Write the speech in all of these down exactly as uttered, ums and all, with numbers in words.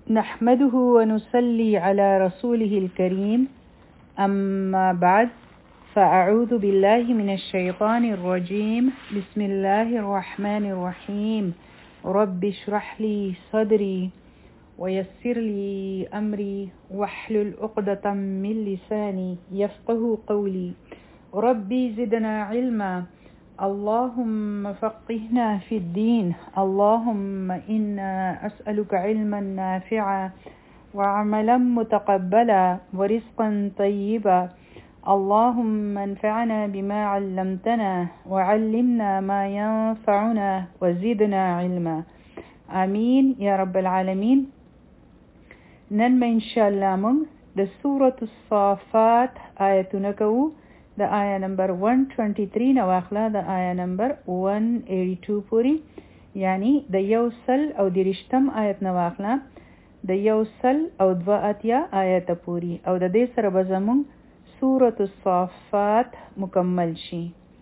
نحمده ونصلي على رسوله الكريم أما بعد فأعوذ بالله من الشيطان الرجيم بسم الله الرحمن الرحيم رب اشرح لي صدري ويسر لي أمري واحلل عقدة من لساني يفقه قولي ربي زدنا علما اللهم فقهنا في الدين اللهم إنا أسألك علما نافعا وعملا متقبلا ورزقا طيبا اللهم انفعنا بما علمتنا وعلمنا ما ينفعنا وزدنا علما آمين يا رب العالمين. نن ما إن شاء الله من د سورة الصافات آياتنا كو د آية نمبر one twenty-three نواخلا د آية نمبر one eighty-two پوری، یعنی د یو سل او درشتم آیت نواخلا د یو سل او دو اتیا آیت پوری، او د دې سره به زمون سورة الصافات مکمل شي.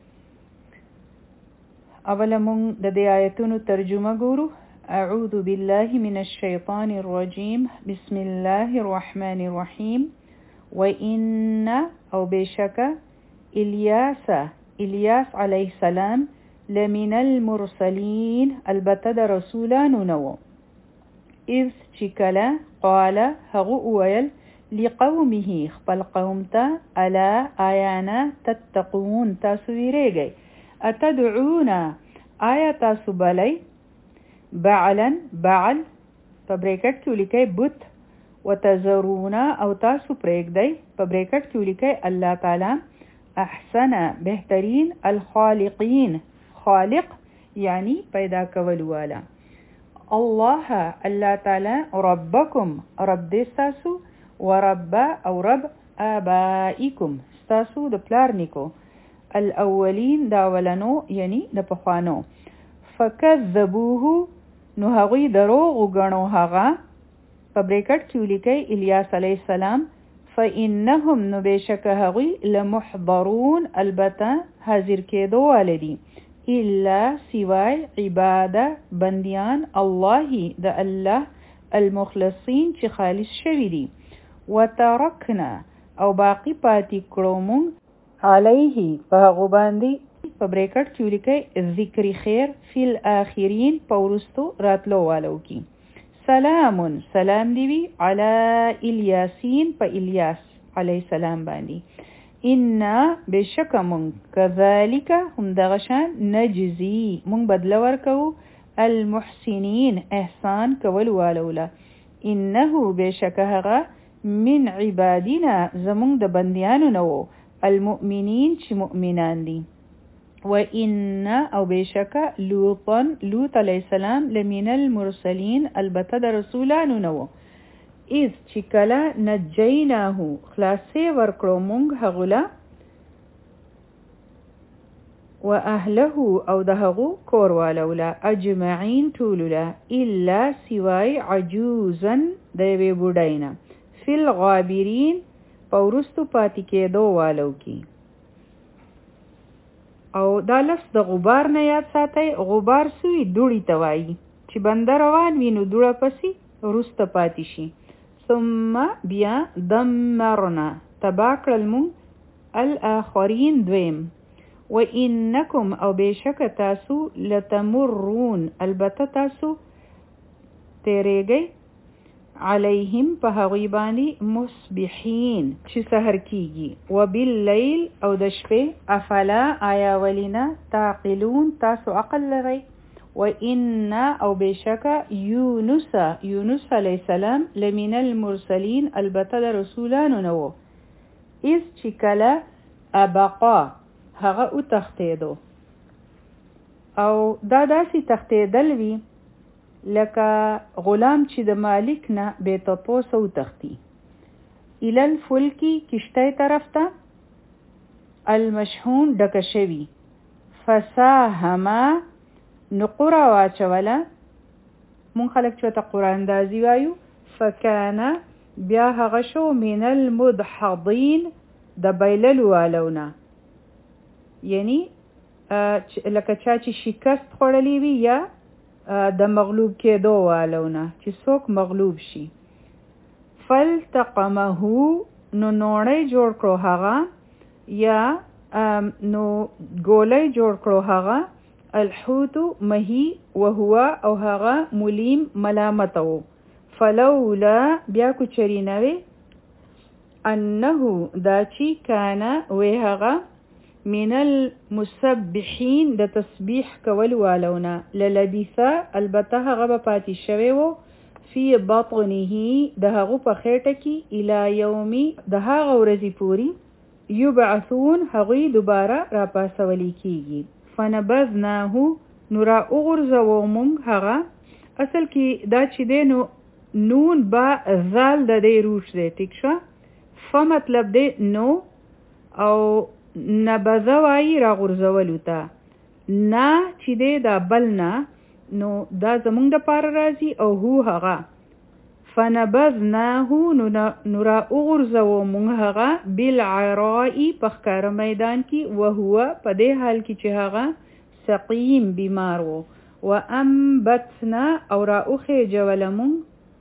اوله مون د دې آیتونو ترجمه ګورو. اعوذ بالله من الشیطان الرجیم بسم الله الرحمن الرحیم. وإن او بشک الیاس الیاس علیه السلام لمن المرسلین البته د رسولانو نو. اذ چکلا قال هغو اویل لقومه خپل قوم ته الا آیانا تتقون تاسو ویریږئ، اتدعون آیا تاسو بلی بعلا بعل په بریکټ کې ولیکئ بت، وتذرون او تاسو پریږدئ په بریکټ کې ولیکئ الله تعالی احسن بهترین الخالقین خالق یعنی پیدا کول والا الله الله تعالی ربکم رب دې ستاسو ورب او رب آبائکم ستاسو د پلار نیکو الاولین دا ولنو یعنی د پخوانو. فکذبوه نو هغوی دروغ وګڼو هغه په بریکټ کې ولیکئ الیاس علیه السلام. فإنهم نو بشک هغوی لمحضرون البته حاضر کېدو والدي الا سوای عباده بندیان الله د الله المخلصین چې خالص شوي دي. وترکنا او باقی پاتې کړو مونږ علیه په هغو باندې په بریکټ کې ولیکئ ذکر خیر فی الاخرین په وروستو راتلو والو کې. سلام سلام دیوی علی الیاسین په الیاس علیه السلام باندې. انا بشک مونږ کذالک هم دغشان نجزی مونږ بدله ورکو المحسنین احسان کول والولا. انه بشک هغه من عبادنا زمونږ د بندیانو نو المؤمنین چې مؤمنان دي. وإن او بشک لوطا لوط علیہ السلام لمن المرسلین البته د رسولانو نو. اذ چکلا نجیناه خلاصې ورکړو مونږ هغولا و اهله او د هغو کور والولا اجمعین ټولولا الا سوای عجوزا د یوې بوډاینا فی الغابرین په وروستو پاتې کېدو والو کې. او دا لفظ د غبار نه یاد ساتئ. غبار سوی دوړی ته وایي چې بنده روان وي نو دوړه پسې وروسته پاتې شي. ثم بیا دمرنا تبا کړل مونږ الاخرین دویم. وانکم او بشک تاسو لتمرون البته تاسو تیریږئ علیهم په هغوی باندې مصبحین چې سحر کیږي. وباللیل او د شپې افلا آیا ولینا تعقلون تاسو عقل لرئ. وان او بشک یونس یونس علیه السلام لمن المرسلین البته د رسولانو نو. اذ چې کله ابقا هغه او تختیدو او دا داسې تختیدل وی لکه غلام چې د مالک نه بے تپوسه و تختی. الال فلکی کشتی طرف تا المشحون ډکه شوی. فساهما نقره واچوله مون خلک چې ته قرآن اندازي وایو. فکانا بیا هغه شو من المدحضین د بیللو والونا، یعنی لکه چا چې شکست خوړلی وي یا د مغلوب کېدو والونه چې څوک مغلوب شي. فلتقمه نو نوړی جوړ کړو هغه یا نو ګولۍ جوړ کړو هغه الحوت مهی وهو او هغه ملیم ملامت وو. فلولا بیا کو چرینوي انه دا چی کانا وی هغه من المسبحین د تسبیح کول والونا للبثا البته هغه پاتې شوی وو فی بطنه د هغه په خېټه کې الی یومی د هغه ورځې پوری یبعثون هغه دوباره را پاسولی کیږي. فنبذناه نورا اغرزو مونږ هغه اصل کې دا چې دی نو نون با ذال د دې روش دی ټیک شو. ف مطلب دی نو او نبذه وای را غرزولو ته نا چې دی دا بل نه نو دا زمونږ د پاره راځي او هو هغه فنبذناه نورا اغرزو مونږ هغه بالعراء په ښکاره میدان کې وهو په دې حال کې چې هغه سقیم بیمار وو. وانبتنا او را اخرجول مونږ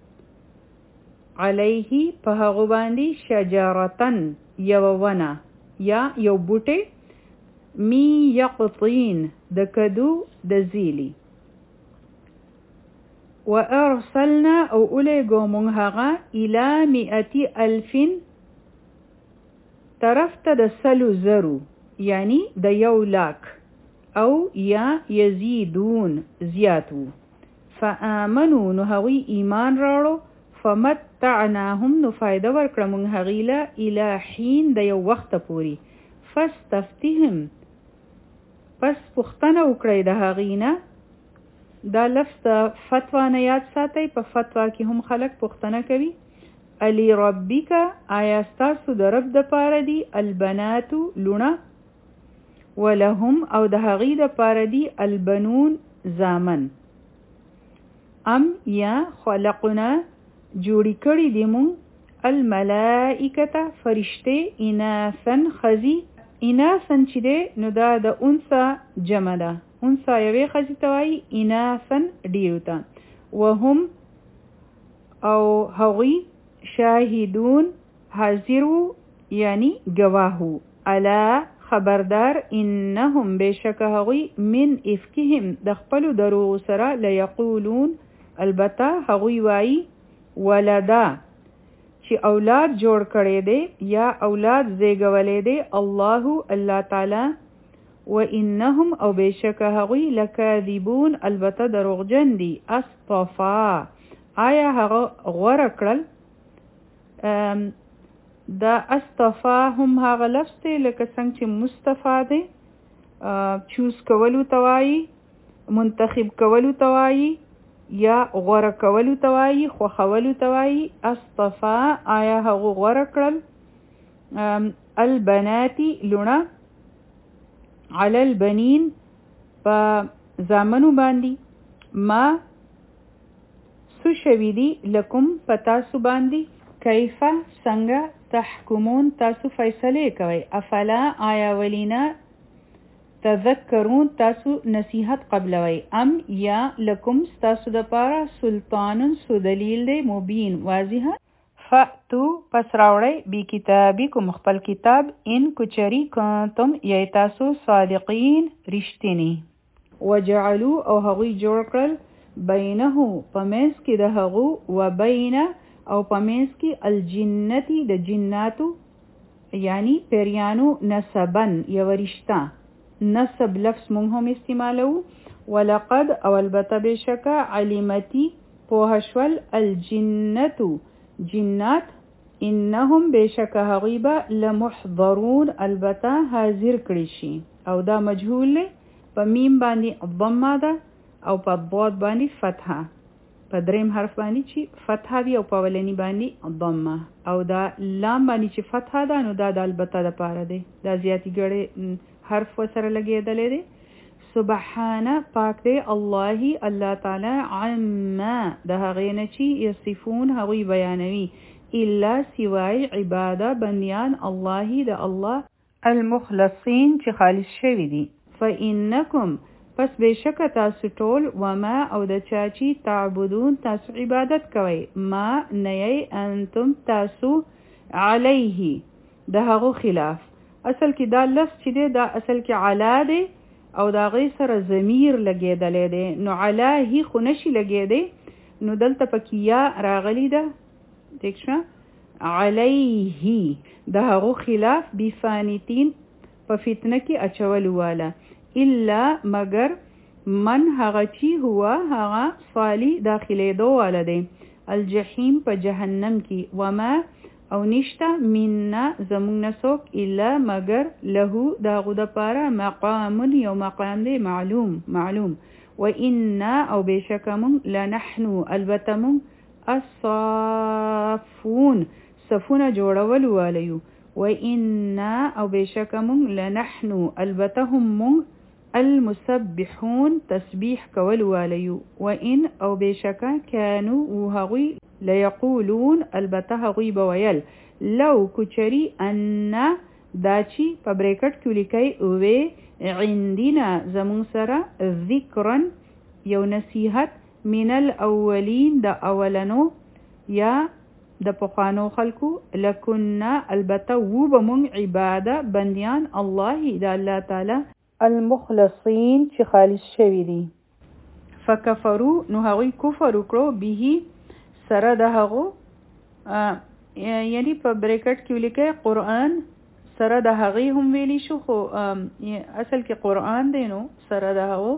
علیه په هغه باندې شجرتن یو ونه یا یو بوټی می یقطین د کدو د زیلی. وارسلنا او الیگو مونږ هغه الی مئة الف طرف ته د سلو زرو یعنی د یو لاک او یا یزیدون زیاتو. فآمنو نو هغوی ایمان راړو فمتعناهم نو فایده ورکړه مونږ هغوی له الی حین د یو وخت پوري. فاستفتهم پس پوښتنه وکړئ د هغوی نه. دا لفظ د فتوا نه یاد ساتئ. په فتوا کې هم خلک پوښتنه کوي. علی ربک آیا ستاسو د رب د پاره دی البناتو لونه ولهم او د هغوی د پاره دی البنون زامن. ام یا خلقنا جوړی کړی دی مونږ الملائکته فرشته اناثن خزی. اناثن چې دی نو دا د انثى جمع ده. انثى یوې خزی ته وایي اناثن ډیرو ته. وهم او هغوی شاهدون حاضر یعنی گواهو. الا خبردار انهم بشک هغوی من افکهم د خپلو دروغو سره لیقولون البته هغوی وایي ولدا چې اولاد جوړ کړی دی یا اولاد زیږولی دی الله الله تعالی. و انهم او بشک هغوی لکاذبون البته دروغجن دي. اصطفا آیا هغه غوره کړل. دا اصطفا هم هغه لفظ دی لکه څنګه چې مصطفی دی چوز کولو توایی منتخب کولو توایی یا غوره کولو توایی خوخولو توایی. اصطفا آیا هغه غوره کړل البناتی لونه علی البنین په زامنو باندې ما سو شوی دی لکم پتاسو باندې کیفه څنګه تحکمون تاسو فیصله کوي. افلا آیا ولینا تذکرون تاسو نصیحت قبلوي. ام یا لکم ستاسو د پاره سلطان سو دلیل دی مبین واضح. فاتو پس راوړی بی کتابکم خپل کتاب ان کچری کنتم یی تاسو صادقین رښتینی. وجعلوا او هغوی جوړ کړل بینه پمنس کې د هغو و بین او پمنس کې الجنتی د جناتو یعنی پیریانو نسبن یو رشتہ. نسب لفظ مونږ هم استعمالو. ولقد او البته بشکا علمتی پوهشول الجنتو جنات انهم بشکا هغیبا لمحضرون البته حاضر کړي شي. او دا مجهول له په میم باندې ضمه ده او په ضاد باندې فتحه. په دریم حرف باندې چې فتحه وي او په ولنی باندې ضمه او دا لام باندې چې فتحه ده نو دا د البته د پاره دی. دا زیاتی ګړې حرف وسره لګېدلې دی. سبحانه پاک دی الله الله تعالی عما د هغې نه چې یصفون هغوی بیانوي الا سوای عباده بندیان الله د الله المخلصین چې خالص شوي دي. فإنکم پس بشک تاسو ټول وما او د چاچی تعبدون تاسو عبادت کوئ ما نه انتم تاسو علیه د هغه خلاف. اصل کې دا لفظ چې دی دا اصل کې علا دی او دا غي سره ضمیر لګیدلې دی نو علیه خو نشي لګیدې نو دلته پکې یا راغلی ده دښه علیه د هغه خلاف بفانیتین په فتنه کې اچول والا الا مگر من هغه چی هوا هغه صالی داخله دو والده الجحیم په جهنم کې وما او نشتا مننا زمون نسوک الا مگر له داغو د پاره مقام یو مقام دی معلوم معلوم و انا او بشکمون لنحنو البتمون الصافون صفونه جوړول والیو و انا او بشکمون لنحنو البتهم من المسبحون تسبيح کول والیو و ان او بشکا کانو وهغوی ليقولون البته هغوی بویل لو کچری ان داچی په بریکټ کې لیکي او عندنا زمون سره ذکرا یو نصیحت من الاولین د اولنو یا د پخوانو خلکو لکنا البته وبمون عباده بندیان الله د الله تعالی المخلصین چې خالص شوی دي. فکفروا نو هغوی کفر وکړو به سره د هغو یعنی په بریکټ کې ولیکي قرآن سره د هغې هم ویلی شو خو اصل کې قرآن دی نو سره د هغو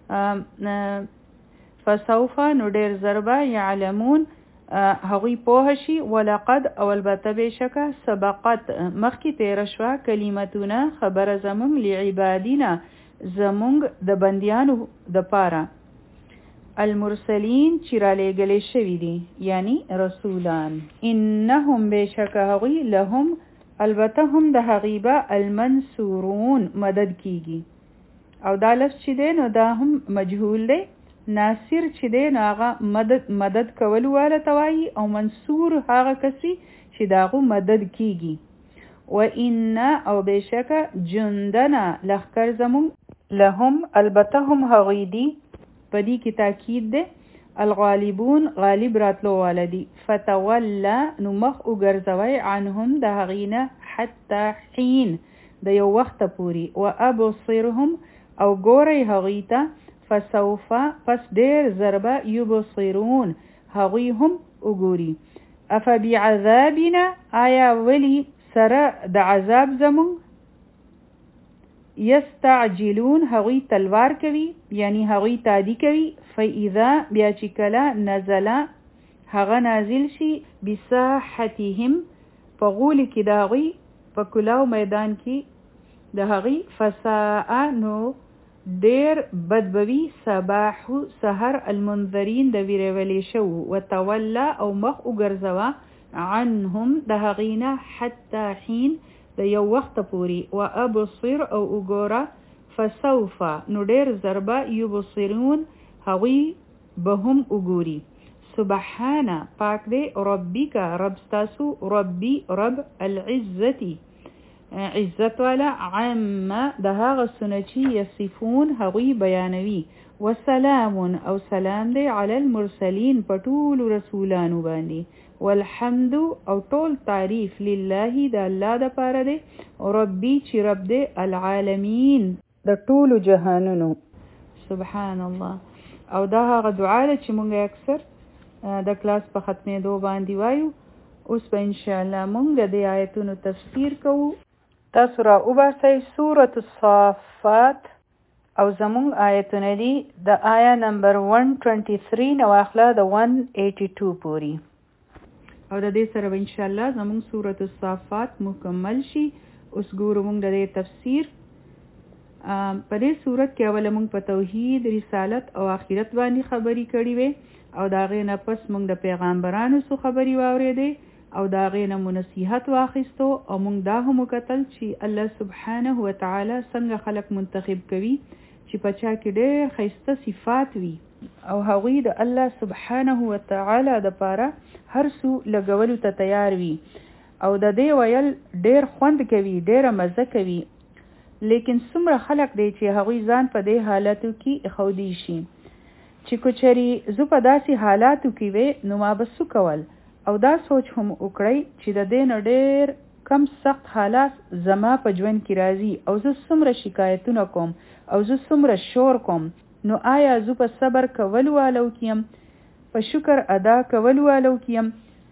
فسوف نو ډېر ضربه یعلمون هغوی پوه شي ولقد او البته بشکه سبقت مخکې تیر شوه کلمتونه خبره زمونږ لعبادنا زمونږ د بندیانو د پاره المرسلین چې را لېږلې شوي دي یعنی رسولان انهم بشکه هغوی لهم البته هم د هغې به المنصورون مدد کیږي او دا لفظ چې دی نو دا هم مجهول دی ناصر چې دی نو هغه مدد مدد کول والا توایي او منصور هغه کسی چې داغو مدد کیږي و ان او بشکه جندنا لخر زمون لهم البته هم هغوی دي په دې کې تاکید دی الغالبون غالب راتلو والا دي فتولا نو مخ وګرځوي عنهم د هغینه حتی حین د یو وخت پوري و ابصرهم او ګوري هغوی ته فسوف پس ډیر ضربه یبصرون هغوی هم وګوري افبعذابنا آیا ولی سره د عذاب زمون یستعجلون هغوی تلوار کوي یعنی هغوی تادی کوي فاذا بیا چې کله نزل هغه نازل شي بساحتهم په غول کې د هغوی په کلاو میدان کې د هغوی فساء نو ډیر بدبوي صباح سحر المنذرین د ویرولې شو وتولى او مخ وګرځوا عنهم د هغینا حتی حین د یو وخت پوری و ابصر او وګورا فسوف نو ډیر ضربه یبصرون هغوی به هم وګوري سبحانه پاک دی ربک رب ستاسو ربی رب العزتی عزت والا عام د هغه سنچی یصفون هغوی بیانوي وسلام او سلام دی علی المرسلین پټول رسولانو باندې والحمد او ټول تعریف لله د الله د پاره دی ربي چې رب دی العالمین د ټول جهانونو سبحان الله او دا هغه دعا ده چې مونږ اکثر د کلاس په ختمېدو باندې وایو اوس به ان شاء الله مونږ د آیتونو تفسیر کوو تاسو را وباسئ سورة الصافات او زمونږ آیتونه دي د آیا نمبر one twenty-three نو اخلا د one eighty-two پوری او د دې سره ان شاء الله زمونږ سورة الصافات مکمل شي اوس ګورو مونږ د دې تفسیر په دې صورت کې اول مونږ په توحید رسالت او آخرت باندې خبرې کړې وې او دا غي نه پس مونږ د پیغمبرانو سو خبرې واورېدې او دا غینه منصیحت واخیستو او مونږ دا هم وکتل چې الله سبحانه و تعالی څنګه خلق منتخب کوي چې پچا کې ډېر خیسته صفات وي او هغوی د الله سبحانه و تعالی د پاره هر څو لګولو ته تیار وي او د دې ویل ډېر خوند کوي ډېر مزه کوي لیکن څومره خلک دی چې هغوی ځان په دې حالاتو کې اخودي شي چې کوچري زه په داسې حالاتو کې وې نو ما به څه کول او دا سوچ هم وکړئ چې د دې نه ډېر کم سخت حالات زما په ژوند کې راځي او زه څومره شکایتونه کوم او زه څومره شور کوم نو آیا زه په صبر کولو والو کیم په شکر ادا کولو والو کیم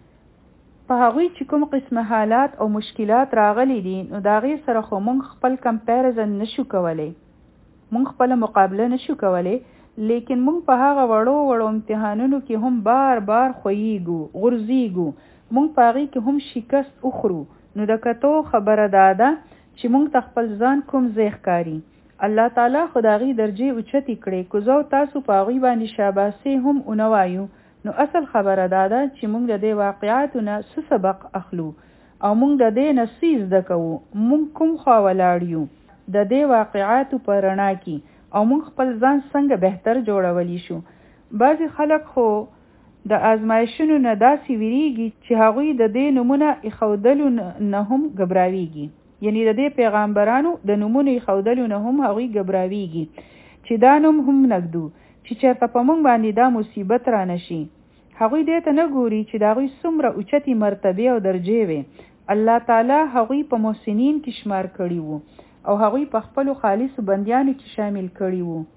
په هغوی چې کوم قسمه حالات او مشکلات راغلي دي نو د هغې سره خو موږ خپل کمپیریزن نشو کولی موږ خپله مقابله نشو کولی لیکن موږ په هغه وړو وړو امتحانونو کې هم بار بار خویږو غورځیږو موږ په هغې کې هم شکست اخورو نو د کتو خبره دا ده چې موږ ته خپل ځان کوم ځای ښکاري الله تعالی خو د هغې درجې اوچتې کړې که زه او تاسو په هغوی باندې شاباسي هم ونه وایو نو اصل خبره دا ده چې موږ د دې واقعاتو نه څه سبق اخلو او موږ د دې نه څه زده کوو موږ کوم خوا ولاړ یو د دې واقعاتو په رڼا کې او موږ خپل ځان څنګه بهتر جوړولی شو بعضې خلک خو د آزمایشونو نه داسې ویریږي چې هغوی د دې نومونه ایښودلو نه هم ګبراویږي یعنی د دې پیغمبرانو د نومونو ایښودلو نه هم هغوی ګبراویږي چې دا نوم هم نږدو چې چېرته په موږ باندې دا مصیبت را نشي هغوی دې ته نه ګوري چې د هغوی څومره اوچتې مرتبې او درجې وې الله تعالی هغوی په محسنین کې شمار کړي وو او هغوی په خپلو خالصو بندیانو کې شامل کړي وو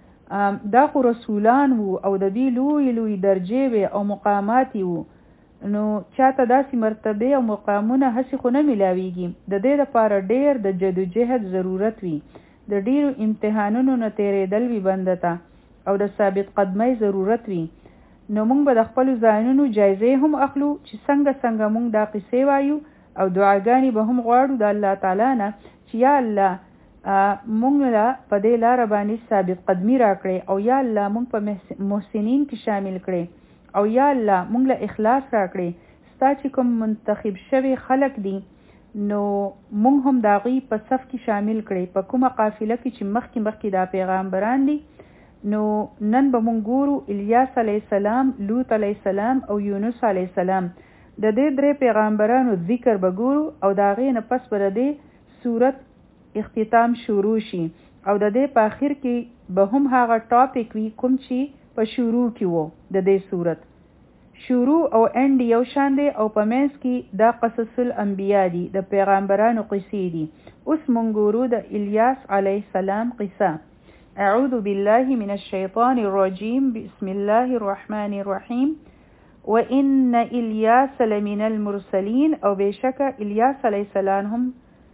دا خو رسولان وو او د دې لوی لوی درجې وې او مقامات وو نو چاته داسې مرتبه او مقامونه هسې خو نه ملاویږي د دې لپاره ډېر د جدوجهد ضرورت وي د ډېرو امتحانونو نه تېرېدل وي بنده ته او د ثابت قدمۍ ضرورت وي نو موږ به د خپلو ځانونو جایزې هم اخلو چې څنګه څنګه موږ دا قصې وایو او دعاګانې به هم غواړو د الله تعالی نه چې یا الله مونږ لا په دې لاره باندې ثابت قدمی راکړې او یا الله مونږ په محسنین کې شامل کړې او یا الله مونږ له اخلاص راکړې ستا چې کوم منتخب شوي خلق دي نو مونږ هم د هغوی په صف کې شامل کړې په کومه قافله کې چې مخکې مخکې دا پیغمبران دي نو نن به مونږ ګورو الیاس علیه السلام لوط علیه السلام او یونس علیه السلام د دې درې پیغمبرانو ذکر به ګورو او د هغې نه پس به د دې صورت اختتام شروع شي او د دې په آخر کې به هم هغه ټاپک وي کوم چې په شروع کې وو د دې صورت شروع او اند یو شان دی او په منځ کې دا قصص الانبیا دي د پیغمبرانو قصې دي اوس مونږ ګورو د الیاس علیه السلام قصه اعوذ بالله من الشیطان الرجیم بسم الله الرحمن الرحیم وان الیاس لمن المرسلین او بشک الیاس علیه السلام هم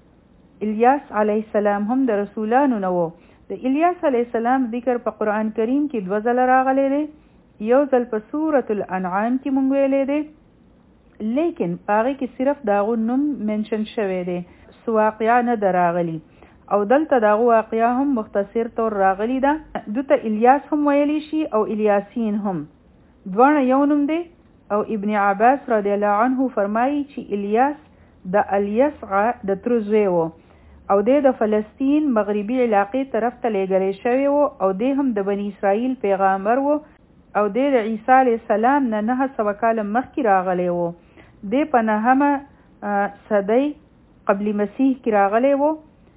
الیاس علیه السلام هم د رسولانو نه وو د الیاس علیه السلام ذکر په قرآن کریم کې دوه ځله راغلی دی یو ځل په سورة الانعام کې مونږ ویلی دی لیکن په هغې کې صرف د هغو نوم منشن شوی دی څه واقعه نه ده راغلي او دلته د هغو واقعه هم مختصر طور راغلي ده دوته الیاس هم ویلی شي او الیاسین هم دواړه یو نوم دی او ابن عباس رضی الله عنه فرمایي چې الیاس د الیسع د تره زوی و او دی د فلسطین مغربي علاقې طرف ته لیږلی شوی و او دی هم د بني اسرائیل پیغمبر و او دی د عیسی علیه السلام نه نهه سوه کاله مخکې راغلی و دی په نهمه صدۍ قبل مسیح کې راغلی و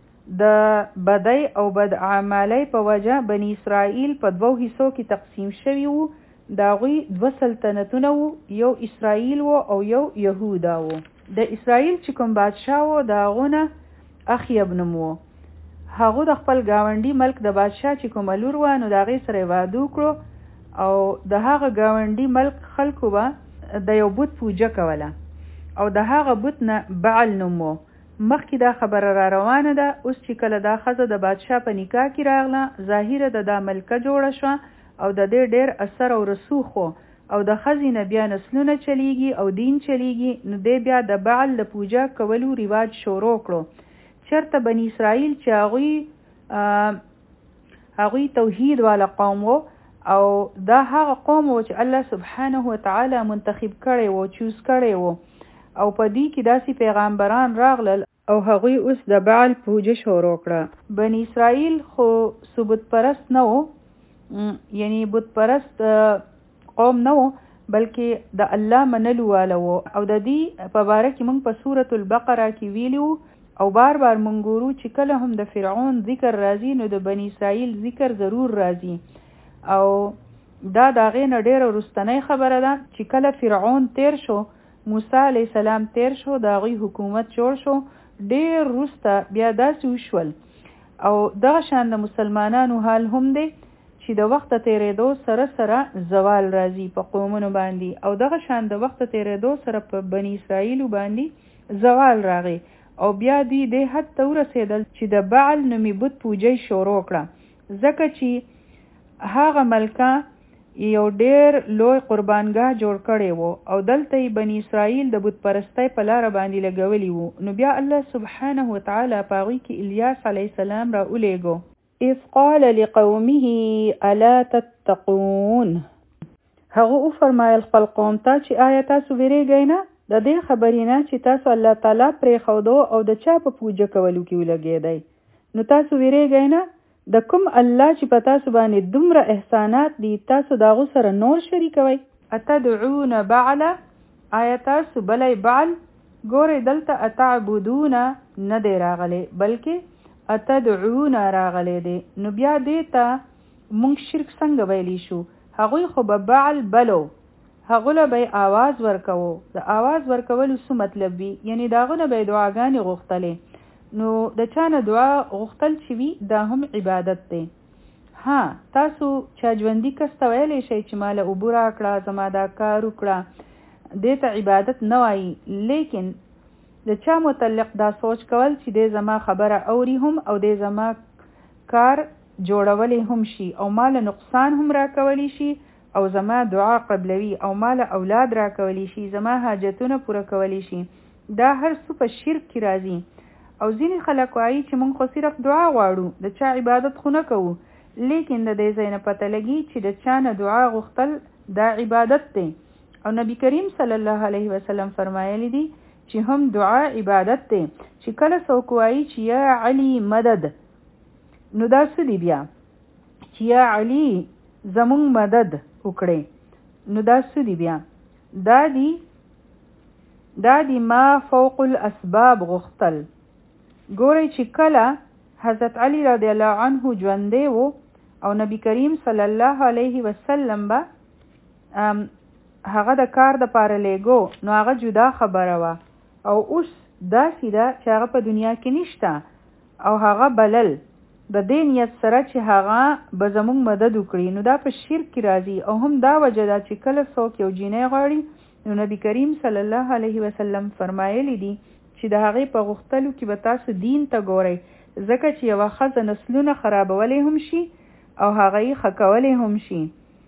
د بدۍ او بدعمالۍ په وجه بني اسرائیل په دوو حصو کې تقسیم شوي وو د هغوی دوه سلطنتونه وو یو اسرائیل و او یو یهودا و د اسرائیل چې کوم بادشاه و د هغو نه اخیب نوم و هغو د خپل ګاونډي ملک د بادشاه چې کومه لور وه نو د هغې سره یې واده وکړو او د هغه ګاونډي ملک خلکو به د یو بت پوجه کوله او د هغه بت نه بعل نوم و مخکې دا خبره را روانه ده اوس چې کله دا ښځه د بادشاه په نکاح کې راغله ظاهره د دا ملکه جوړه شوه او د دې ډېر اثر او رسوخ و او د ښځې نه بیا نسلونه چلیږي او دین چلیږي نو دی بیا د بعل د پوجه کولو رواج شروع کړو چرته بني اسرائیل چې هغوی هغوی توحید والا قوم و او دا هغه قوم و چې الله سبحانه وتعالی منتخب کړی و چوز کړی و او په دې کې داسې پیغمبران راغلل او هغوی اوس د بعل پوجه شروع کړه بني اسرائیل خو ثبوت پرست نه و یعنی بت پرست قوم نه و بلکې د الله منلو والا و او د دې په باره کې موږ په سورة البقره کې ویلو او بار بار مونږ ګورو چې کله هم د فرعون ذکر راځي نو د بنی اسرائیل ذکر ضرور راځي. او دا د هغې نه ډېره وروستنۍ خبره ده چې کله فرعون تیر شو، موسی علیه السلام تیر شو، د هغوی حکومت جوړ شو، ډېر وروسته بیا داسې وشول. او دغه شان د مسلمانانو حال هم دی چې د وخت تیرېدو سره سره زوال راځي په قومونو باندې، او دغه شان د وخت تیرېدو سره په بنی اسرائیل باندې زوال راغی، او بیا دوی دې حد ته ورسېدل چې د بعل نومي بت پوجۍ شروع کړه، ځکه چې هغه ملکه یو ډېر لوی قربانګاه جوړ کړی وو او دلته یې بنی اسرائیل د بت پرستۍ په لاره باندې لګولی وو. نو بیا الله سبحانه وتعالی په هغوی کې الیاس علیه السلام را ولیږو. اذ قال لقومه الا تتقون، هغه وفرمایل خپل قوم ته چې آیا تاسو ویریږئ نه د دې خبرې نه چې تاسو الله تعالی پرېښودو او د چا په پوجه کولو کې ولګېدئ. نو تاسو ویریږئ نه د کوم الله چې په تاسو باندې دومره احسانات دي، تاسو د هغو سره نور شریکوئ. اتدعون بعل، آیا تاسو بلی بعل؟ ګورئ دلته اتعبدون نه دی راغلی بلکې اتدعون راغلی دی. نو بیا دې ته مونږ شرک څنګه ویلی شو؟ هغوی خو به بعل بلو، هغو له به آواز ورکوو. د آواز ورکولو څه مطلب وي؟ یعنی د هغو نه به یې دعاګانې غوښتلې. نو د چا نه دعا غوښتل چې وي دا هم عبادت دی. ها تاسو چا ژوندي کس ته ویلی شئ چې ماله اوبه راکړه، زما دا کار وکړه، دې ته عبادت نه وایي. لیکن د چا متعلق دا سوچ کول چې دې زما خبره اوري هم او دې زما کار جوړولی هم شي او ماله نقصان هم راکولی شي او زما دعا قبلوي او ماله اولاد راکولی شي، زما حاجتونه پوره کولی شي، دا هر څه په شرک کې راځي. او ځینې خلک وایي چې موږ خو صرف دعا غواړو، د چا عبادت خو نه کوو. لیکن د دې ځای نه پته لګي چې د چا نه دعا غوښتل دا عبادت دی. او نبی کریم صلی الله علیه وسلم فرمایلی دی چې هم دعا عبادت دی. چې کله څوک وایي چې یا علی مدد، نو دا څه دی بیا؟ چې یا علی زمونږ مدد وکړي، نو دا څه دی بیا؟ دا دی دا دی ما فوق الاسباب غوښتل. ګورئ چې کله حضرت علی رضی الله عنه ژوندی و او نبی کریم صلی الله علیه وسلم به هغه د کار د پاره لیږو، نو هغه جدا خبره وه. او اوس داسې ده چې هغه په دنیا کې نشته او هغه بلل د دې نیت سره چې هغه به زموږ مدد وکړي، نو دا په شرک کې راځي. او هم دا وجه ده چې کله څوک یو جینۍ غواړي، نو نبی کریم صلی الله علیه وسلم فرمایلی دي چې د هغې په غوښتلو کې به تاسو دین ته ګورئ، ځکه چې یوه ښځه نسلونه خرابولی هم شي او هغه یې ښه کولی هم شي.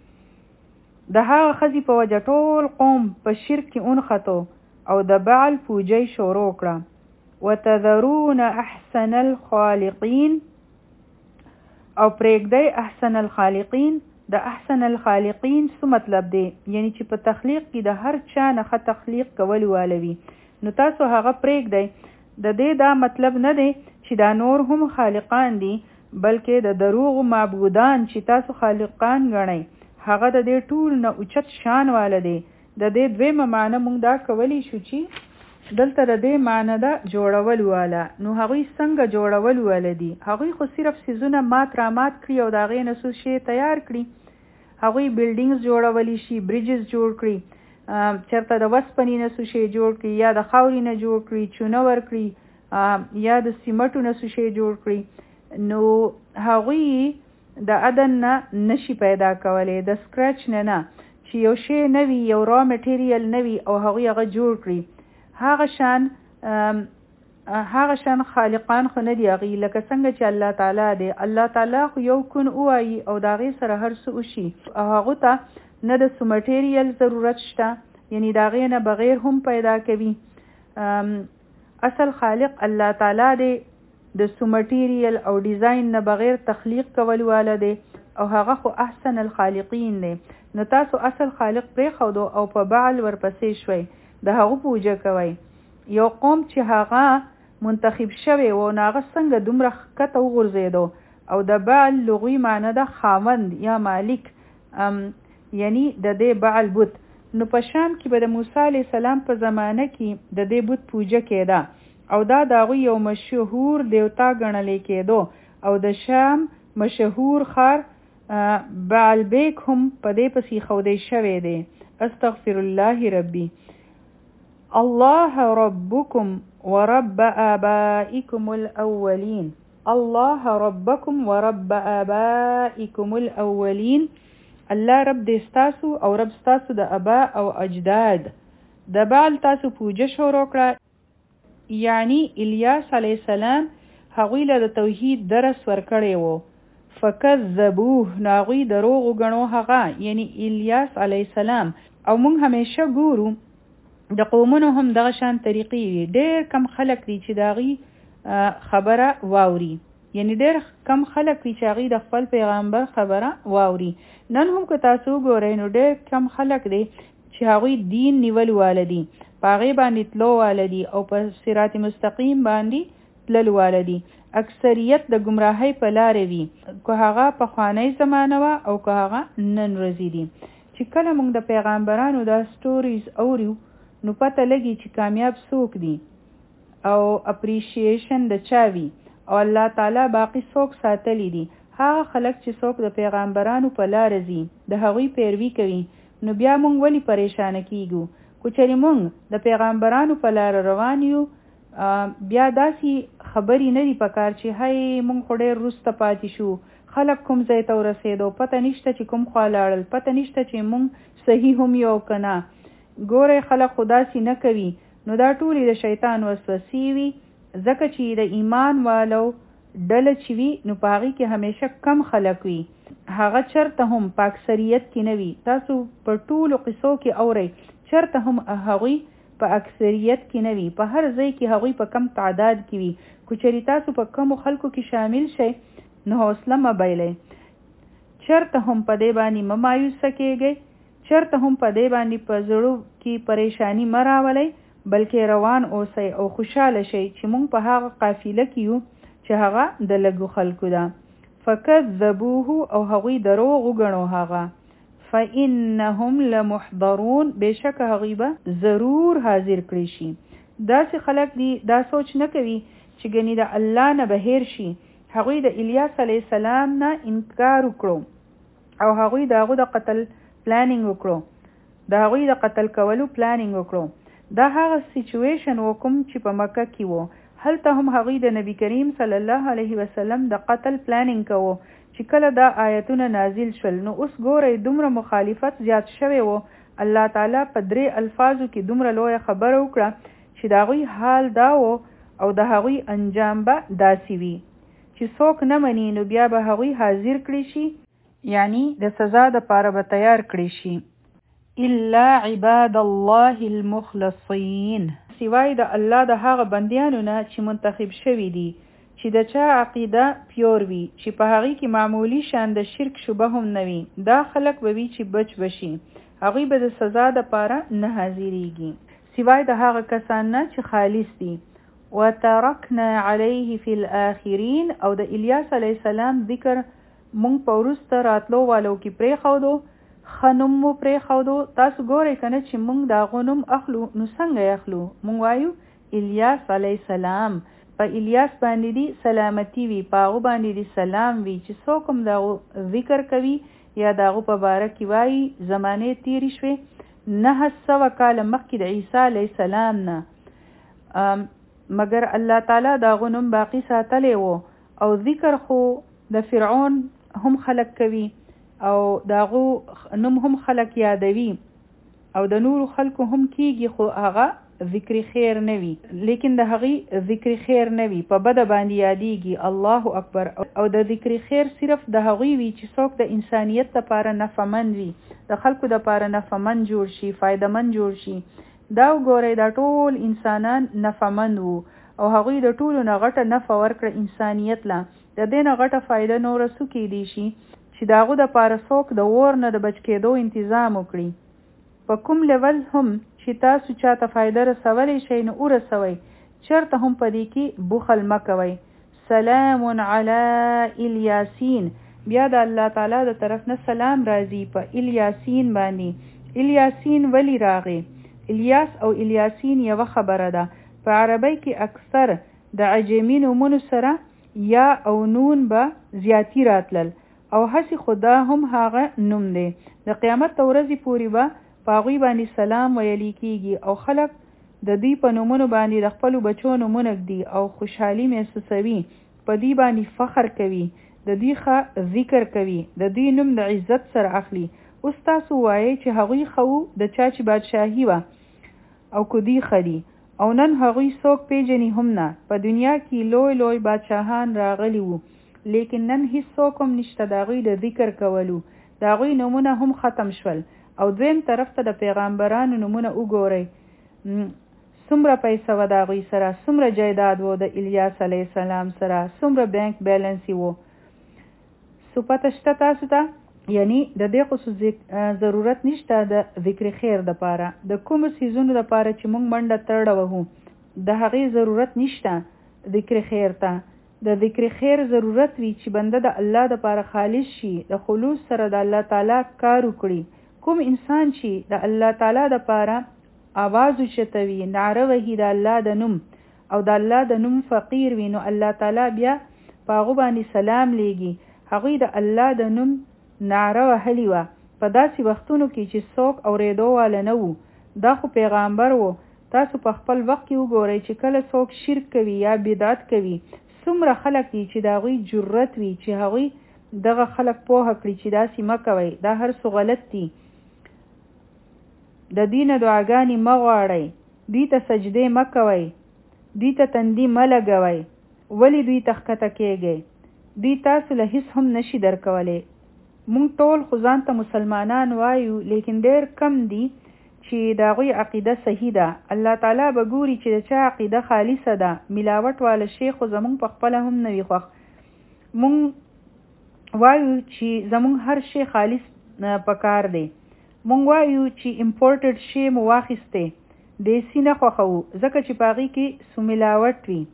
د هغه ښځې په وجه ټول قوم په شرک کې اونښتو او د بعل پوجۍ شروع کړه. وتذرون احسن الخالقین، او پرېږدئ احسن الخالقین. د احسن الخالقین څه مطلب دی؟ یعنی چې په تخلیق کې د هر چا نه ښه تخلیق کول والوي، نو تاسو هغه پرېږدئ. د دې دا مطلب نه دی چې دا نور هم خالقان دي، بلکې د دروغ معبودان چې تاسو خالقان ګڼئ هغه د دې ټول نه اوچت شان واله دی. د دې دویمه معنی موږ دا کولی شو چې دلته د دې معنی ده جوړول واله. نو هغوی څنګه جوړول واله دي؟ هغوی خو صرف څیزونه مات را مات کړي او د هغې نه څه شی تیار کړي. هغوی بلډینګز جوړولی شي، بریجز جوړ کړي، چېرته د وسپنې نه څه شی جوړ کړي، یا د خاورې نه جوړ کړي، چونه ورکړي، یا د سیمټو نه څه شی جوړ کړي. نو هغوی د عدن نه نشي پیدا کولی، د سکرچ نه نه، چې یو شی نه وي، یو را میټیریل نه وي او هغوی هغه جوړ کړي. هغه شان هغه شان خالقان خو نه دي هغوی، لکه څنګه چې الله تعالی دی. الله تعالی خو یو کن ووایي او د هغې سره هر څه وشي، او هغو ته نه د څه میټیریل ضرورت شته، یعنی د هغې نه بغیر هم پیدا کوي. اصل خالق الله تعالی دی، د څه میټیریل او ډیزاین نه بغیر تخلیق کول واله دی، او هغه خو احسن الخالقین دی. نو تاسو اصل خالق پرېښودو او په بعل ورپسې شوئ، د هغو پوجه کوئ. یو قوم چې هغه منتخب شوی و، نو هغه څنګه دومره ښکته وغورځېدو. او د بعل لغوي معنی ده خاوند یا مالک، یعنی د دې بعل بت. نو په شام کې به د موسی علیه السلام په زمانه کې د دې بت پوجه کېده. او دا داغوی یو مشهور دیوتا ګڼل کېدو او د شام مشهور خار بعلبیک هم په دې پسې خودی شوی دی. استغفر الله ربي. الله ربكم ورب آبائكم الأولين. الله ربكم ورب آبائكم الأولين. الله رب دې ستاسو او رب ستاسو د ابا او اجداد. د بعل تاسو پوجا شروع کړه، یعنی الیاس علیه السلام هغوی له د توحید درس ورکړی وو. فکذبوه، ناغوی دروغ وګڼو هغه، یعنی الیاس علیه السلام. او مونږ همیشه ګورو د قومونو هم دغه شان طریقې وي. ډېر کم خلک دي چې داغي خبره واوري، یعنی ډېر کم خلک دي چې هغوی د خپل پیغمبر خبره واوري. نن هم که تاسو وګورئ نو ډېر کم خلک دی چې هغوی دین نیول واله دي، په هغې باندې تلو واله دي او په صراط مستقیم باندې تلل واله دي. اکثریت د ګمراهۍ په لارې وي، که هغه پخوانی زمانه وه او که هغه نن ورځې دي. چې کله موږ د پیغمبرانو دا سټوریز اورو نو پته لګي چې کامیاب څوک دي او اپریشیشن د چا وي او الله تعالی باقی څوک ساتلی دي. هغه خلک چې څوک د پیغمبرانو په لاره ځي، د هغوی پیروي کوي، نو بیا موږ ولې پریشانه کیږو؟ که چېرې موږ د پیغمبرانو په لاره روان یو، بیا داسې خبرې نه دي پکار چې هی موږ خو ډېر وروسته پاتې شو، خلک کوم ځای ته ورسېدو، پته نشته چې کوم خوا لاړل، پته نشته چې موږ صحیح هم یو که نه. ګورئ خلک خو داسې نه کوي. نو دا ټولې د شیطان وسوسې وي، ځکه چې د ایمان والو ډله چې وي نو په هغې کې همیشه کم خلک وي، هغه چرته هم په اکثریت کې نه وي. تاسو په ټولو قصو کې اورئ چرته هم هغوی په اکثریت کې نه وي، په هر ځای کې هغوی په کم تعداد کې وي. که چېرې تاسو په کمو خلکو کې شامل شئ نو حوصله مه بایلئ، چرته هم په دې باندې مه مایوسه کېږئ، چرته هم په دې باندې په زړو کې پریشانی مه راولئ، بلکې روان اوسئ او خوشحاله شئ چې موږ په هغه قافله کې یو چې هغه د لږو خلکو ده. فکذبوه، او هغوی دروغ وګڼو هغه. فإنهم لمحضرون، بشک هغوی به ضرور حاضر کړي شي. داسې خلک دي دا سوچ نه کوي چې ګنې د الله نه به هیر شي. هغوی د الیاس علیه السلام نه انکار وکړو او هغوی د هغو د قتل پلانینګ وکړو، د هغوی د قتل کولو پلانینګ وکړو. دا هغه سیچویشن وکم چې په مکه کې وو. هلته هم هغوی د نبی کریم صلی الله علیه وسلم د قتل پلانینګ کوو. چې کله دا آیتونه نازل شول نو اوس ګورئ دومره مخالفت زیات شوی وو. الله تعالی په درې الفاظو کې دومره لویه خبره وکړه چې د هغوی حال دا و او د هغوی انجام به داسې وي چې څوک نه مني نو بیا به هغوی حاضر کړي شي، یعنی د سزا د پاره به تیار کړي شي. الا عباد الله المخلصین، سوای د الله د هغه بندیانو نه چې منتخب شوي دي، چې د چا عقیده پیور وي، چې په هغې کې معمولی شان د شرک شبه هم نه وي. دا خلک به وي چې بچ بشي، هغوی به د سزا د پاره نه حاضریږي، سوای د هغه کسان نه چې خالص دي. وترکنا علیه فی الاخرین، او د الیاس علیه السلام ذکر مونږ په وروسته راتلو والو کې پرېښودو، ښه نوم مو پرېښودو. تاسو ګورئ که نه چې مونږ د هغو نوم اخلو نو څنګه یې اخلو؟ مونږ وایو الیاس علیه السلام، په الیاس باندې دی سلامتی وي، په هغو باندې دی سلام وي. چې څوک هم د هغو ذکر کوي یا د هغو په باره کې وایي، زمانې تېرې شوې نهه سوه کاله مخکې د عیسی علیه السلام نه، مگر الله تعالی د هغو نوم باقي ساتلی و. او ذکر خو د فرعون هم خلق کوي او د هغو نوم هم خلق یادوي او د نورو خلکو هم کیږي، خو هغه ذکر خیر نه وي، لیکن د هغې ذکر خیر نه وي، په بده باندې یادیږي. الله اکبر. او د ذکر خیر صرف د هغوی وي چې څوک د انسانیت لپاره نفعمند وي، د خلکو لپاره نفعمند جوړ شي، فایدهمند جوړ شي. دا وګورئ دا ټول انسانان نفعمند وو او هغوی د ټولو نه غټه نفع ورکړه انسانیت له. د دې نه غټه فایده نوره څه کیدی شي چې د هغو دپاره څوک د اور نه د بچ کېدو انتظام وکړي. په کوم لیول هم چې تاسو چاته فایده رسولی شئ نو ورسوئ، چېرته هم په دې کې بخل مه کوئ. سلام علی الیاسین، بیا د الله تعالی د طرف نه سلام راځي په الیاسین باندې. الیاسین ولی راغی؟ الیاس او الیاسین یوه خبره ده. په عربی کې اکثر د عجمی نومونو سره یا او نون به زیاتی راتلل او هسې خدا هم هغه نوم دی. د قیامت ورځې پورې به په هغوی باندې سلام ویلی کېږي او خلک د دوی په نومونو باندې د خپلو بچو نومونه ږدي او خوشحالي محسوسوي، په دوی باندې فخر کوي، د دوی ښه ذکر کوي، د دوی نوم د عزت سره اخلي. اوس تاسو وایئ چې هغوی ښه وو د چا چې بادشاهي وه او که دوی ښه دي او نن هغوی څوک پیژني هم نه. په دنیا کې لوی لوی بادشاهان راغلي وو لیکن نن هیڅ څوک هم نشته د هغوی د ذکر کولو، د هغوی نومونه هم ختم شول. او دویم طرف ته د پیغمبرانو نومونه وګورئ، څومره پیسه وه د هغوی سره، څومره جایداد و د الیاس علیه السلام سره، څومره بینک بیلنس یې و. سو پته شته تاسو ته؟ یعنی د دې خصوص ضرورت نشته د ذکر خیر د پاره، د کوم سیزونو د پاره چې موږ منډه تړه وهو د هغې ضرورت نشته ذکر خیر ته. د ذکر خیر ضرورت وي چې بنده د الله د پاره خالص شي، د خلوص سره د الله تعالی کار وکړي. کوم انسان چې د الله تعالی د پاره آواز اوچتوي، نعره وهي د الله د نوم او د الله د نوم فقیر وي، نو الله تعالی بیا په هغو باندې سلام لیږي. هغوی د الله د نوم نعره وهلې وه په داسې وختونو کې چې څوک اورېدو واله نه وو. دا خو پیغمبر وو. تاسو په خپل وخت کې وګورئ چې کله څوک شرک کوي یا بدعت کوي، څومره خلک دي چې د هغوی جرأت وي چې هغوی دغه خلک پوهه کړي چې داسې مه کوئ، دا هر څه غلط دي، د دوی نه دعاګانې مه غواړئ، دوی ته سجدې مه کوئ، دوی ته تندي مه لګوئ، ولې دوی ته ښکته کېږئ؟ دوی تاسو له هیڅ هم نشي درکولی. مونږ ټول خو ځان ته مسلمانان وایو لیکن ډېر کم دي چې د هغوی عقیده صحیح ده. الله تعالی به ګوري چې د چا عقیده خالصه ده، ملاوټ واله شی خو زمونږ په خپله هم نه وي خوښ. مونږ وایو چې زمونږ هر شی خالص پکار دی. مونږ وایو چې امپورټډ شی مو واخیستی دیسی نه خوښوو ځکه چې په هغې کې څو ملاوټ وي.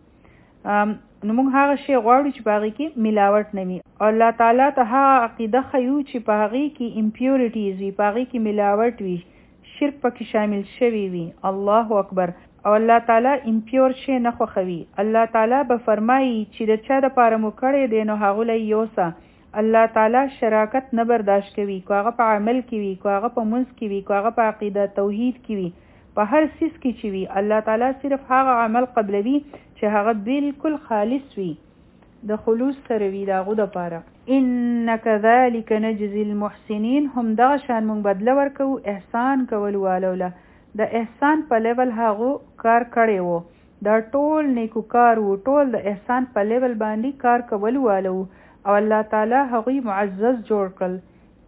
نو موږ هغه شی غواړو چې په هغې کې ملاوټ نه وي. او الله تعالی ته هغه عقیده ښیو چې په هغې کې امپیورټیز وي، په هغې کې ملاوټ وي، شرک پکې شامل شوی وي. الله اکبر. او الله تعالی امپیور شی نه خوښوي. الله تعالی به فرمایي چې د چا دپاره مو کړی دی نو هغو له یوسه. الله تعالی شراکت نه برداشت کوي، که هغه په عمل کې وي، که هغه په منځ کې وي، که هغه په عقیده توحید کې وي، په هر څیز کې چې وي الله تعالی صرف هغه عمل قبلوي چې هغه بالکل خالص وي، د خلوص سره وي د هغو دپاره. ان کذلک نجزي المحسنین، هم دغه شان موږ بدله ورکوو احسان کولو والو له. د احسان په لیول هغو کار کړی و، دا ټول نیکو کار و، ټول د احسان په لیول باندې کار کولو والو او الله تعالی هغوی معزز جوړ کړل.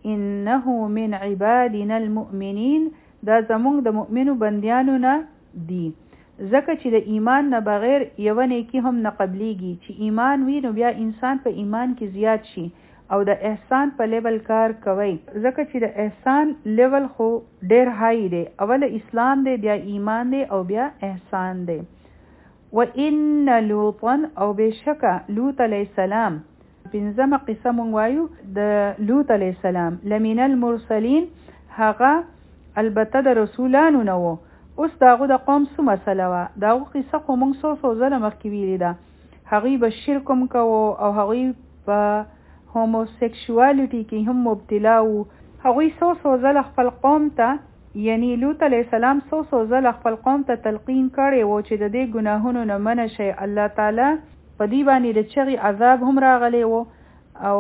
انه من عبادنا المؤمنین، دا زمونږ د مؤمنو بندیانو نه دي، ځکه چې د ایمان نه بغیر یوه نیکي هم نه قبلیږي. چې ایمان وي نو بیا انسان په ایمان کې زیات شي او د احسان په لیول کار کوي، ځکه چې د احسان لیول خو ډیر های دی، اول اسلام دی، بیا ایمان دی او بیا احسان دی. و ان لوطا، او بشکه لوط علیه السلام، پنځمه قصه مونږ وایو د لوط علیه السلام، لمن المرسلین، هغه البته د رسولانو نه و. اوس د هغو د قوم څه مسله وه؟ د هغو قصه خو موږ څو څو ځله مخکې ویلې ده. هغوی به شرک هم کوو او هغوی په هوموسیکشوالټي کې هم مبتلا وو. هغوی څو څو ځله خپل قوم ته، یعنی لوط علیه السلام څو څو ځله خپل قوم ته تلقین کړی و چې د دې ګناهونو نه منع شئ. الله تعالی په دې باندې د چغې عذاب هم راغلی و او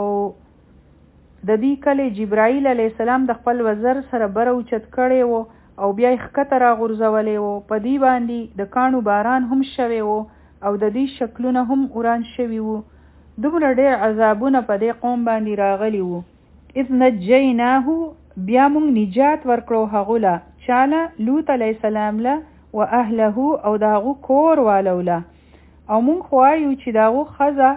د دې کله جبرائیل علیه السلام د خپل وزر سره بره اوچت کړی و او بیا یې ښکته راغورځولی و. په دې باندې د کاڼو باران هم شوی و او د دې شکلونه هم وران شوي وو. دومره ډېر عذابونه په دې قوم باندې راغلي وو. اذ نجیناه، بیا موږ نجات ورکړو هغو له، چاله؟ لوط علیه السلام له، و اهله، او د هغو کور والو له. او موږ خو وایو چې د هغو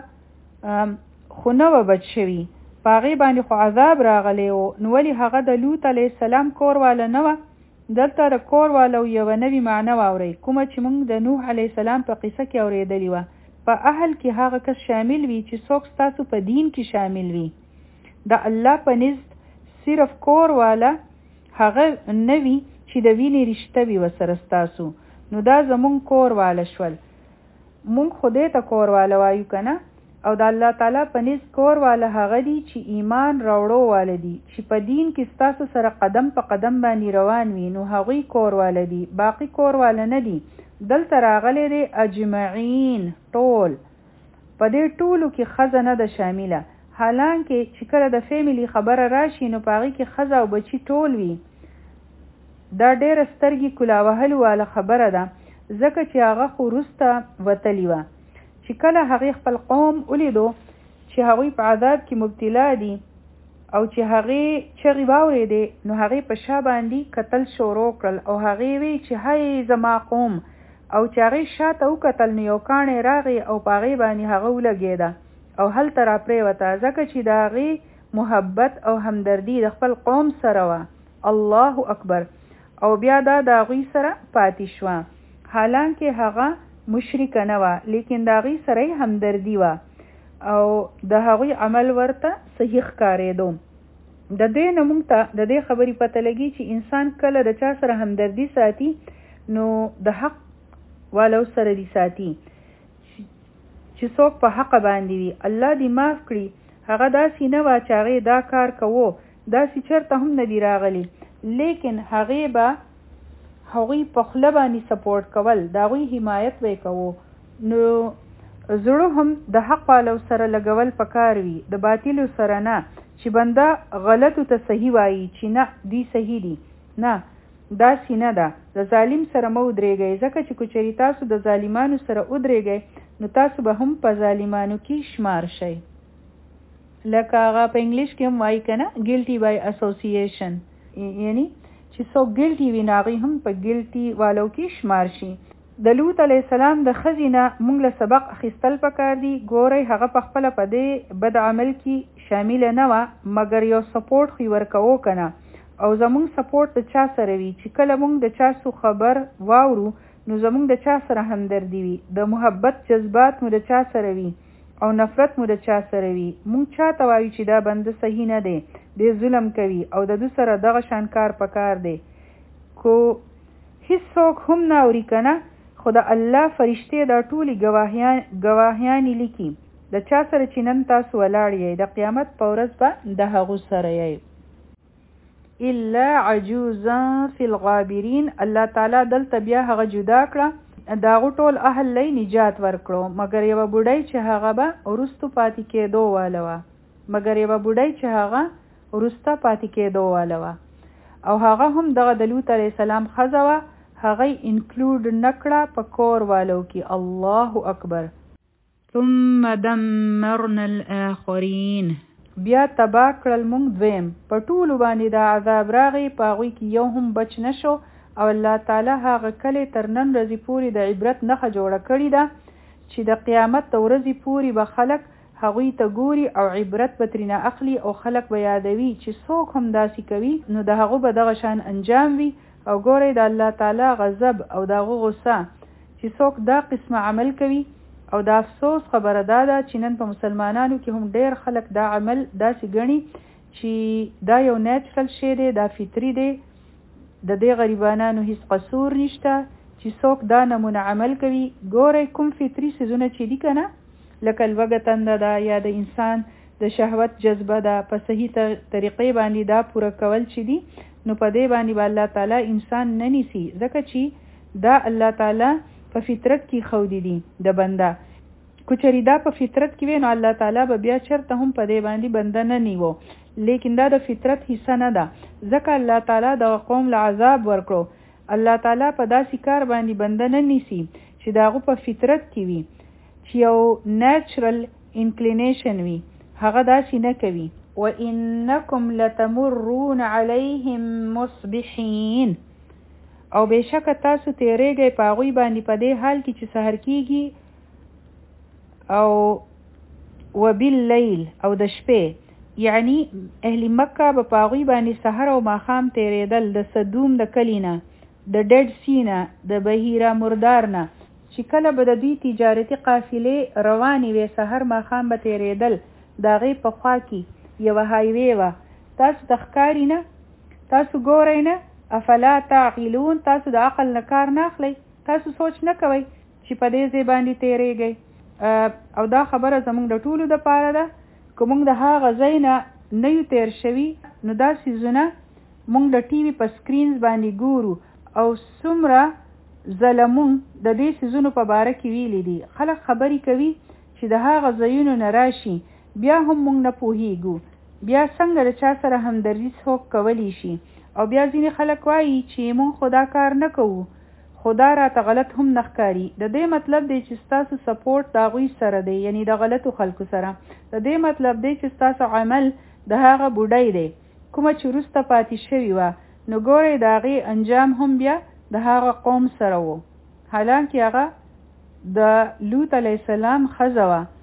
ښځه خو نه وه بچ شوي، په هغې باندې خو عذاب راغلی و. نو ولې هغه د لوط علیه السلام کور واله نه وه؟ دلته د کور والو یوه نوې معنی واورئ، کومه چې موږ د نوح علیه السلام په قصه کې اورېدلې وه. په اهل کې هغه کس شامل وي چې څوک ستاسو په دین کې شامل وي. د الله په نزد صرف کور والا هغه نه وي چې د وینې رشته وي ورسره ستاسو. نو دا زمون کور والا شول. مونږ خدای ته کور والا وایو کنه، او د الله تعالی په نس کور والا هغه دي چې ایمان راوړو والا دي، چې په دین کې ستاسو سره قدم په قدم باندې روان وي، نو هغوی کور والا دي، باقی کور والا نه دي. دلته راغلی دی اجمعین ټول، په دې ټولو کې ښځه نه ده شامله، حالانکه چې کله د فیملی خبره راشي نو په هغې کې ښځه او بچي ټول وي. دا ډېره سترګې کلاوهلو والا خبره ده، ځکه چې هغه خو وروسته وتلې وه. چې کله هغې خپل قوم ولیدو چې هغوی په عذاب کې مبتلا دي او چې هغې چغې واورېدې، نو هغې په شا باندې کتل شروع کړل او هغې وی چې هی زما قوم، او چې هغې شاته وکتل نو یو کاڼی راغی او په هغې باندې هغه ولګېده او هلته را پرېوته، ځکه چې د هغې محبت او همدردي د خپل قوم سره وه. الله اکبر. او بیا دا د هغوی سره پاتې شوه، حالانکه هغه مشرکه نه وه، لیکن د هغوی سره یې همدردي وه او د هغوی عمل ورته صحیح ښکارېدو. د دې نه موږ ته د دې خبرې پته لګي چې انسان کله د چا سره همدردي ساتي نو د حق والو سره دي ساتي، چې څوک په حق باندې وي. الله دې معاف کړي، هغه داسې نه وه چې هغې دا کار کوو، داسې چېرته هم نه دي راغلي، لیکن هغې به هغوی په خوله باندې سپورټ کول، د هغوی حمایت به یې کوو. نو زړه هم د حق والو سره لګول پکار وي، د باطلو سره نه، چې بنده غلطو ته صحیح وایي چې نه دوی صحیح دي. نه، داسې نه ده. د ظالم سره مه ودرېږئ، ځکه چې که چېرې تاسو د ظالمانو سره ودرېږئ نو تاسو به هم په ظالمانو کې شمار شئ. لکه هغه په انګلیش کې هم وایي که نه ګیلټي بای اسوسییشن، یعنی چې څوک ګیلټي وي نو هغوی هم په ګیلټي والو کې شمار شي. د لوط علیه السلام د ښځې نه موږ له سبق اخیستل پکار دي. ګورئ هغه په خپله په دې بد عمل کې شامله نه وه، مګر یو سپورټ خو یې ورکوو که نه. او زمونږ سپورټ د چا سره وي چې کله مونږ د چا څو خبر واورو نو زمونږ د چا سره همدردي وي، د محبت جذبات مو د چا سره وي او نفرت مو د چا سره وي. مونږ چا ته وایو چې دا بنده صحیح نه دی، دی ظلم کوي او د دو سره دغه شان کار پکار دی. کو هیڅوک هم نه اوري که نه، خو د الله فرشتې دا ټولې ګواهیان ګواهیانې لیکي د چا سره چې نن تاسو ولاړ یئ، د قیامت په ورځ به د هغو سره یئ. الا عجوزا فی الغابرین. الله تعالی دلته بیا هغه جدا کړه، د هغو ټول اهل لی نجات ورکړو، مګر یوه بوډۍ چې هغه به وروستو پاتې کېدو واله وه مګر یوه بوډۍ چې هغه وروسته پاتې کېدو واله وه او هغه هم دغه د لوط علیه السلام ښځه وه، هغه یې انکلوډ نه کړه په کور والو کې. الله اکبر. ثم دمرنا الاخرین. بیا تبا کړل مونږ دویم، په ټولو باندې دا عذاب راغی، په هغوی کې یو هم بچ نشو. او الله تعالی هغه کلی تر نن ورځې پورې د عبرت نښه جوړه کړې ده چې د قیامت د ورځې پورې به خلک هغوی ته ګوري او عبرت به ترېنه اخلي او خلک به یادوي چې څوک هم داسې کوي نو د هغو به دغه شان انجام وي. او ګورئ د الله تعالی غضب او د هغو غصه چې څوک دا قسمه عمل کوي. او د افسوس خبره دا ده چې نن په مسلمانانو کې هم ډېر خلک دا عمل داسې ګڼي چې دا یو نیچرل شی دی، دا فطري دی، د دې غریبانانو هیڅ قصور نشته چې څوک دا نمونه عمل کوي. ګورئ کوم فطري څیزونه چې دي که نه، لکه لوږه تنده ده یا د انسان د شهوت جذبه ده، په صحیح طریقې باندې دا پوره کول چې دي نو په دې باندې به الله تعالی انسان نه نیسي، ځکه چې دا الله تعالی په فطرت کې ښودي دي د بنده. که چېرې دا په فطرت کې وي نو الله تعالی به بیا چېرته هم په دې باندې بنده نه نیو، لیکن دا د فطرت حصه نه ده، ځکه الله تعالی د قوم له عذاب ورکړو. الله تعالی په داسې کار باندې بنده نه نیسي چې د هغو په فطرت کې وي، چې یو نیچرل انکلینیشن وي، هغه داسې نه کوي. وَإِنَّكُمْ لَتَمُرُّونَ عَلَيْهِمْ مُصْبِحِينَ. او بېشکه تاسو تیریږئ په هغوی باندې په دې حال کې چې سحر کېږي او وباللیل او د شپې، یعنی اهل مکه به په هغوی باندې سحر او ماښام تیریدل، د صدوم د کلي نه، د ډډ سی نه، د بحیره مردار نه، چې کله به د دوی تجارتي قافلې روانې وې سحر ماښام به تیریدل، د هغې په خوا کې یوه هایوې وه. تاسو ته ښکاري نه؟ تاسو ګورئ نه؟ افلا تعقلون. تاسو د عقل نه کار نه اخلئ؟ تاسو سوچ نه کوئ چې په دې ځای باندې تیریږئ او دا خبره زموږ د ټولو د پاره ده. که موږ د هغه ځای نه نه یو تیر شوي نو دا څیزونه موږ د ټي وي په سکرینز باندې ګورو او څومره ظلمون د دې څیزونو په باره کې ویلي دي. خلک خبرې کوي چې د هغه ځایونو نه راشي بیا هم موږ نه پوهیږو بیا څنګه د چا سره همدردي څوک کولی شي. او بیا ځینې خلک وایي چې موږ خدا کار نه کوو خدا راته غلط هم نه ښکاري. د دې مطلب دی چې ستاسو سپورټ د هغوی سره دی یعنی د غلطو خلکو سره. د دې مطلب دی چې ستاسو عمل د هغه بوډۍ دی کومه چې وروسته پاتې شوي وه نو ګورئ د هغې انجام هم بیا د هغه قوم سره و. حالانکه هغه د لوط علیه السلام ښځه وه